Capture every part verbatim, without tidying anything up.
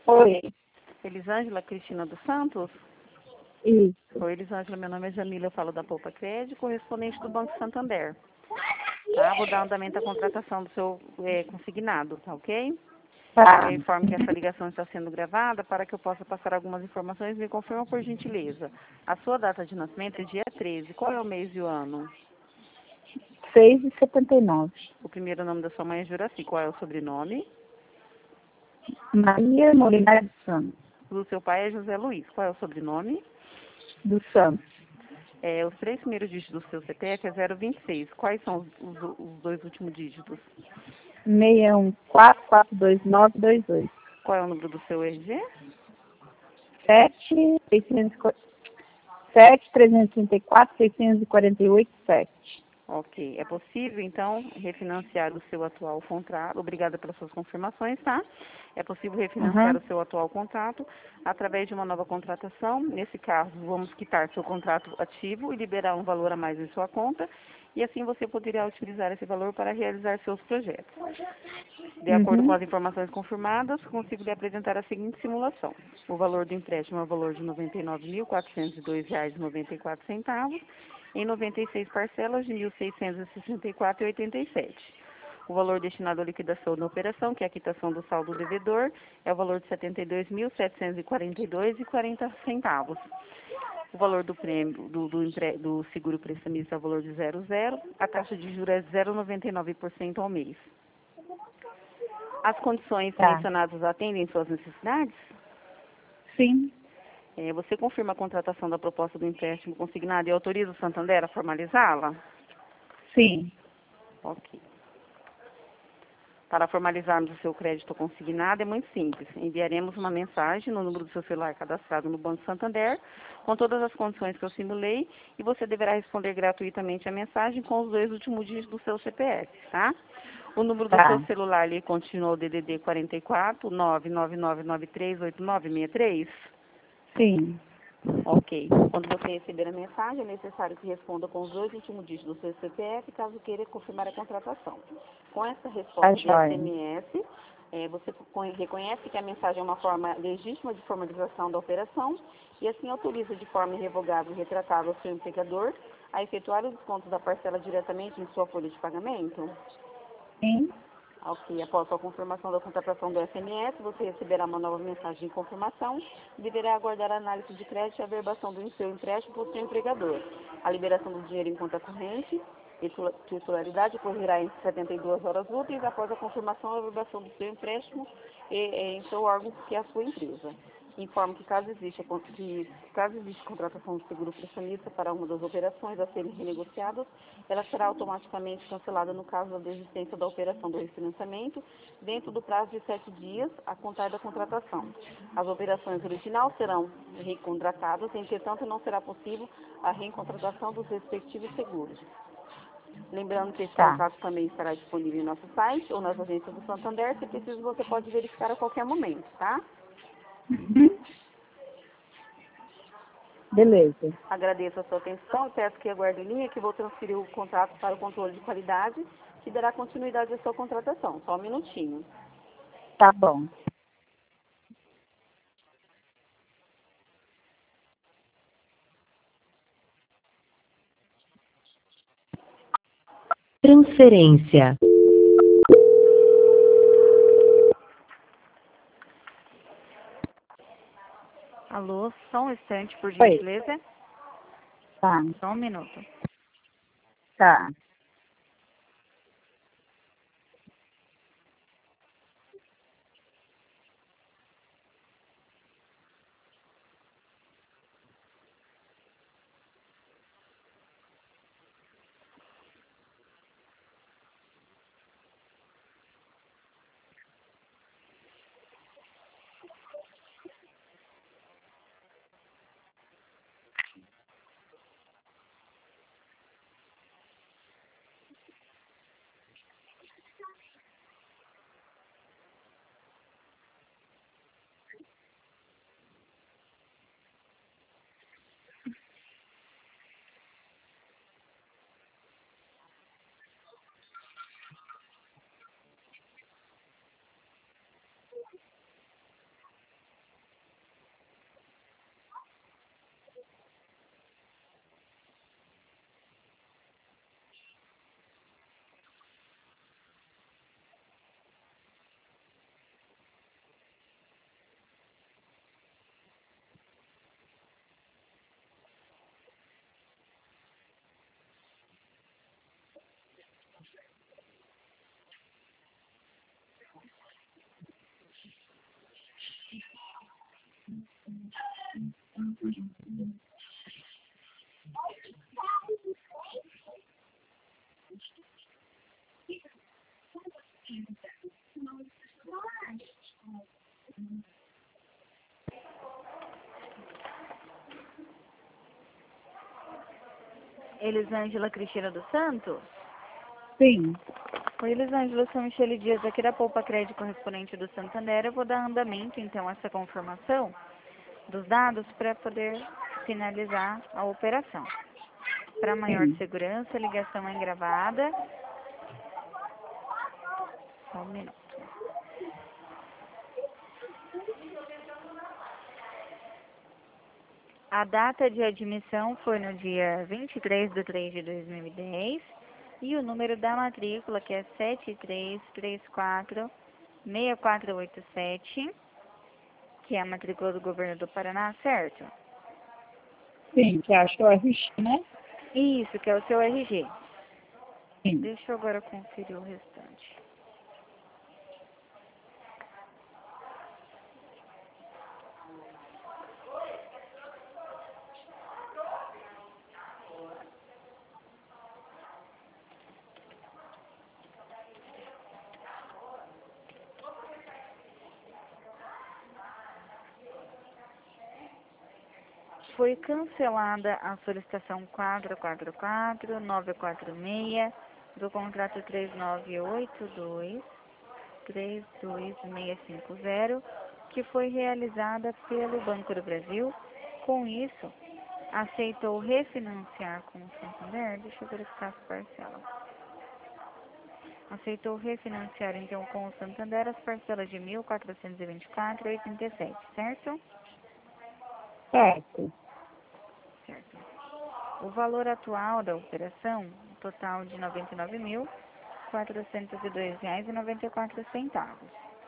Oi, Elisângela Cristina dos Santos? isso. Oi, Elisângela, meu nome é Jamila, eu falo da Poupa Crédito, correspondente do Banco Santander. Tá? Vou dar andamento à contratação do seu é, consignado, tá ok? Tá. Eu informo que essa ligação está sendo gravada para que eu possa passar algumas informações. Me confirma, por gentileza. A sua data de nascimento é dia treze. Qual é o mês e o ano? seis e setenta e nove. O primeiro nome da sua mãe é Juraci. Qual é o sobrenome? Maria Molinari dos Santos. Do seu pai é José Luiz. Qual é o sobrenome? Dos Santos. É, os três primeiros dígitos do seu C P F é zero vinte e seis. Quais são os, os, os dois últimos dígitos? seis um quatro quatro dois nove dois oito. Qual é o número do seu R G? sete, trezentos e trinta e quatro, seiscentos e quarenta e oito, sete. Ok. É possível, então, refinanciar o seu atual contrato. Obrigada pelas suas confirmações, tá? É possível refinanciar Uhum. o seu atual contrato através de uma nova contratação. Nesse caso, vamos quitar seu contrato ativo e liberar um valor a mais em sua conta. E assim você poderá utilizar esse valor para realizar seus projetos. De acordo com Uhum. as informações confirmadas, consigo lhe apresentar a seguinte simulação. O valor do empréstimo é o valor de noventa e nove mil, quatrocentos e dois reais e noventa e quatro centavos, em noventa e seis parcelas de mil seiscentos e sessenta e quatro reais e oitenta e sete centavos. O valor destinado à liquidação da operação, que é a quitação do saldo devedor, é o valor de setenta e dois mil, setecentos e quarenta e dois reais e quarenta centavos. O valor do prêmio do, do, empre, do seguro prestamista é o valor de zero vírgula zero. A taxa de juros é zero vírgula noventa e nove por cento ao mês. As condições Tá. mencionadas atendem suas necessidades? Sim. É, você confirma a contratação da proposta do empréstimo consignado e autoriza o Santander a formalizá-la? Sim. Ok. Para formalizarmos o seu crédito consignado é muito simples. Enviaremos uma mensagem no número do seu celular cadastrado no Banco Santander, com todas as condições que eu simulei, e você deverá responder gratuitamente a mensagem com os dois últimos dígitos do seu C P F, tá? O número do seu Tá. celular ali continua o D D D quarenta e quatro, nove nove nove nove três oito nove seis três? Sim. Ok. Quando você receber a mensagem, é necessário que responda com os dois últimos dígitos do seu C P F, caso queira confirmar a contratação. Com essa Tá resposta de joia. S M S, eh, você co- reconhece que a mensagem é uma forma legítima de formalização da operação e assim autoriza de forma irrevogável e retratável o seu empregador a efetuar o desconto da parcela diretamente em sua folha de pagamento? Sim. Ok, após a confirmação da contratação do S M S, você receberá uma nova mensagem de confirmação e deverá aguardar a análise de crédito e a averbação do seu empréstimo por seu empregador. A liberação do dinheiro em conta corrente e titula- titularidade ocorrerá em setenta e duas horas úteis após a confirmação e averbação do seu empréstimo e, e em seu órgão, que é a sua empresa. Informo que caso exista, que, caso exista contratação de seguro prestamista para uma das operações a serem renegociadas, ela será automaticamente cancelada no caso da desistência da operação do refinanciamento, dentro do prazo de sete dias a contar da contratação. As operações original serão recontratadas, entretanto não será possível a recontratação dos respectivos seguros. Lembrando que esse Tá. contrato também estará disponível em nosso site ou nas agências do Santander. Se preciso, você pode verificar a qualquer momento, tá? Uhum. Beleza. Agradeço a sua atenção e peço que aguarde em linha que vou transferir o contrato para o controle de qualidade, que dará continuidade à sua contratação. Só um minutinho. Tá bom. Transferência. Alô, só um instante, por Oi. gentileza. Tá. Só um minuto. Tá. Elisângela Cristina dos Santos? Sim. Oi, Elisângela, sou Michele Dias aqui da Poupa Crédito correspondente do Santander. Eu vou dar andamento, então, a essa confirmação dos dados para poder finalizar a operação. Para maior Sim. segurança, a ligação é gravada. Só um minuto. A data de admissão foi no dia vinte e três de três de dois mil e dez e o número da matrícula, que é sete três três quatro seis quatro oito sete, que é a matrícula do governo do Paraná, certo? Sim, que acho que é o R X, né? Isso, que é o seu R G. Sim. Deixa eu agora conferir o restante. Foi cancelada a solicitação quatro quatro quatro nove quatro seis do contrato três nove oito dois três dois seis cinco zero, que foi realizada pelo Banco do Brasil. Com isso, aceitou refinanciar com o Santander. Deixa eu verificar as parcelas. Aceitou refinanciar, então, com o Santander as parcelas de mil quatrocentos e vinte e quatro reais e oitenta e sete centavos, certo? Certo. Certo. O valor atual da operação, um total de noventa e nove mil quatrocentos e dois reais e noventa e quatro centavos.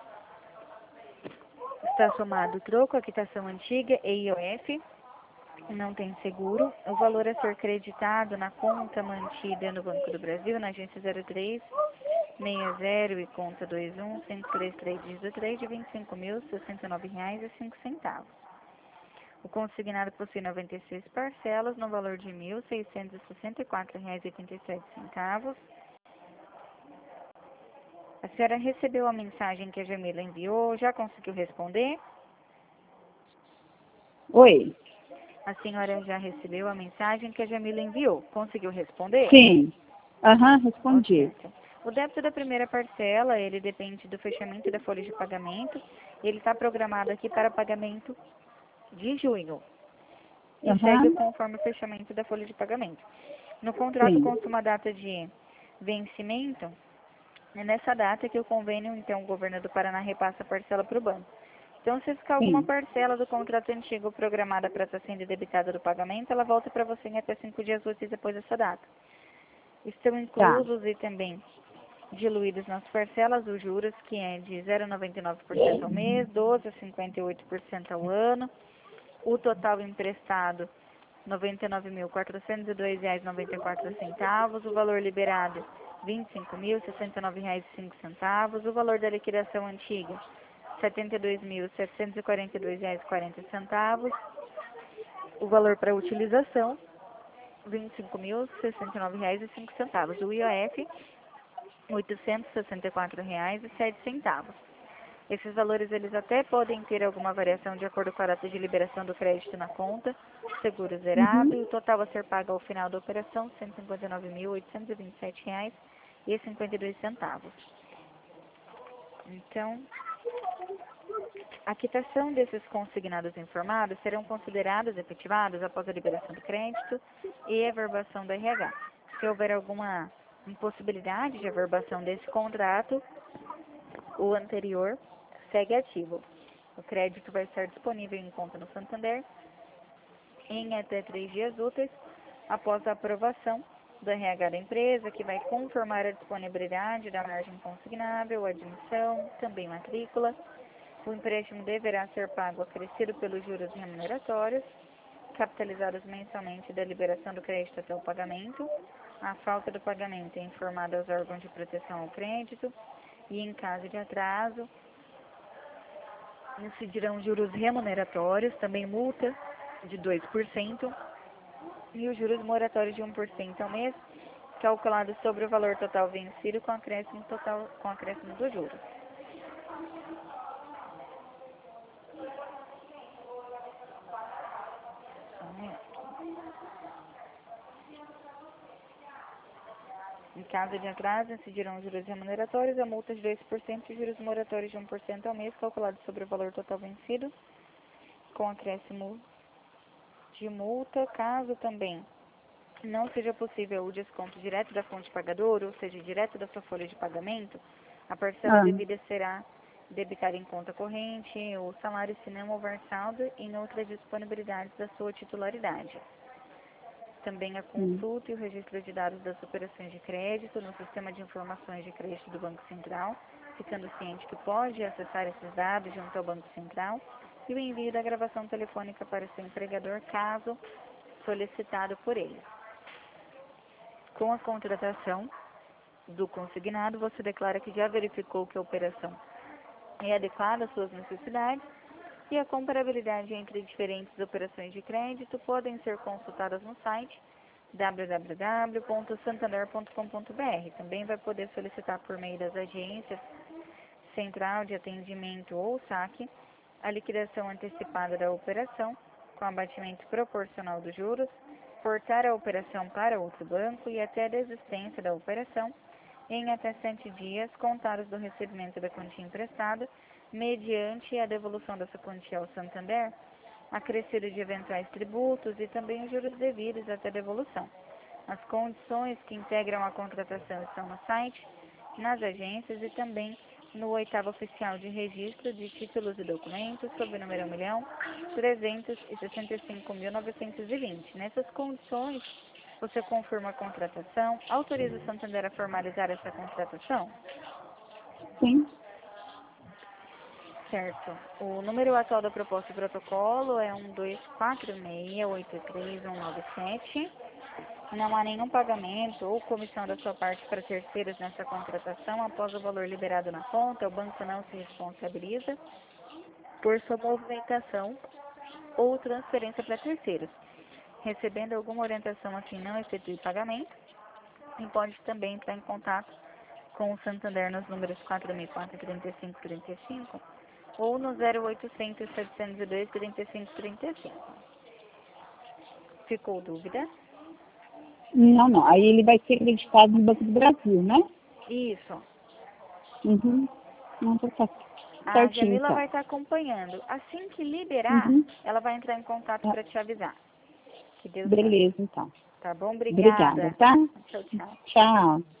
Está somado troco, a quitação antiga e I O F, não tem seguro. O valor a ser creditado na conta mantida no Banco do Brasil, na agência zero três seis zero e conta dois um cinco três três dígito três, de vinte e cinco mil sessenta e nove reais e cinco centavos. O consignado possui noventa e seis parcelas no valor de mil seiscentos e sessenta e quatro reais e oitenta e sete centavos. A senhora recebeu a mensagem que a Jamila enviou? Já conseguiu responder? Oi. A senhora já recebeu a mensagem que a Jamila enviou? Conseguiu responder? Sim. Aham, respondi. Ok. O débito da primeira parcela, ele depende do fechamento da folha de pagamento. Ele está programado aqui para pagamento de junho. E segue Aham. conforme o fechamento da folha de pagamento. No contrato Sim. consta uma data de vencimento. É nessa data que o convênio, então, o governo do Paraná repassa a parcela para o banco. Então, se ficar alguma Sim. parcela do contrato antigo programada para estar sendo debitada do pagamento, ela volta para você em até cinco dias úteis depois dessa data. Estão Tá. inclusos e também diluídos nas parcelas os juros, que é de zero vírgula noventa e nove por cento ao mês, doze vírgula cinquenta e oito por cento ao ano. O total emprestado, noventa e nove mil quatrocentos e dois reais e noventa e quatro centavos. O valor liberado, vinte e cinco mil sessenta e nove reais e cinco centavos. O valor da liquidação antiga, setenta e dois mil setecentos e quarenta e dois reais e quarenta centavos. O valor para utilização, vinte e cinco mil sessenta e nove reais e cinco centavos. O I O F, oitocentos e sessenta e quatro reais e sete centavos. Esses valores, eles até podem ter alguma variação de acordo com a data de liberação do crédito na conta, seguro zerado, Uhum. e o total a ser pago ao final da operação, cento e cinquenta e nove mil oitocentos e vinte e sete reais e cinquenta e dois centavos. Então, a quitação desses consignados informados serão considerados efetivados após a liberação do crédito e a averbação do R H. Se houver alguma impossibilidade de averbação desse contrato, o anterior segue ativo. O crédito vai estar disponível em conta no Santander em até três dias úteis após a aprovação do R H da empresa, que vai confirmar a disponibilidade da margem consignável, admissão, também matrícula. O empréstimo deverá ser pago acrescido pelos juros remuneratórios, capitalizados mensalmente da liberação do crédito até o pagamento. A falta do pagamento é informada aos órgãos de proteção ao crédito e, em caso de atraso, incidirão juros remuneratórios, também multa de dois por cento e os juros moratórios de um por cento ao mês, calculado sobre o valor total vencido com acréscimo total com acréscimo dos juros. Em caso de atraso, incidirão os juros remuneratórios, a multa de dois por cento e juros moratórios de um por cento ao mês, calculado sobre o valor total vencido, com acréscimo de multa, caso também não seja possível o desconto direto da fonte pagadora, ou seja, direto da sua folha de pagamento, a parcela Ah. devida será debitada em conta corrente, o salário se não houver saldo e em outras disponibilidades da sua titularidade. Também a consulta e o registro de dados das operações de crédito no Sistema de Informações de Crédito do Banco Central, ficando ciente que pode acessar esses dados junto ao Banco Central, e o envio da gravação telefônica para o seu empregador, caso solicitado por ele. Com a contratação do consignado, você declara que já verificou que a operação é adequada às suas necessidades e a comparabilidade entre diferentes operações de crédito podem ser consultadas no site w w w ponto santander ponto com ponto b r. Também vai poder solicitar por meio das agências, central de atendimento ou saque, a liquidação antecipada da operação com abatimento proporcional dos juros, portar a operação para outro banco e até a desistência da operação em até sete dias contados do recebimento da quantia emprestada, mediante a devolução dessa quantia ao Santander, acrescido de eventuais tributos e também os juros devidos até devolução. As condições que integram a contratação estão no site, nas agências e também no oitavo oficial de registro de títulos e documentos, sob o número um milhão trezentos e sessenta e cinco mil novecentos e vinte. Nessas condições, você confirma a contratação, autoriza o Santander a formalizar essa contratação? Sim. Certo. O número atual da proposta de protocolo é um dois quatro seis oito três um nove sete. Não há nenhum pagamento ou comissão da sua parte para terceiros nessa contratação. Após o valor liberado na conta, o banco não se responsabiliza por sua movimentação ou transferência para terceiros. Recebendo alguma orientação a quem não efetue pagamento, e pode também entrar em contato com o Santander nos números quatro seis quatro, três cinco três cinco ou no zero oitocentos, setecentos e dois, trinta e cinco trinta e cinco. Ficou dúvida? Não, não. Aí ele vai ser acreditado no Banco do Brasil, né? Isso. Uhum. Não, tá certo. A Certinho, Jamila então. vai estar acompanhando. Assim que liberar, Uhum. ela vai entrar em contato Tá. para te avisar. Que Deus Beleza, então. Tá bom? Obrigada, Obrigada. tá? Tchau, tchau. Tchau.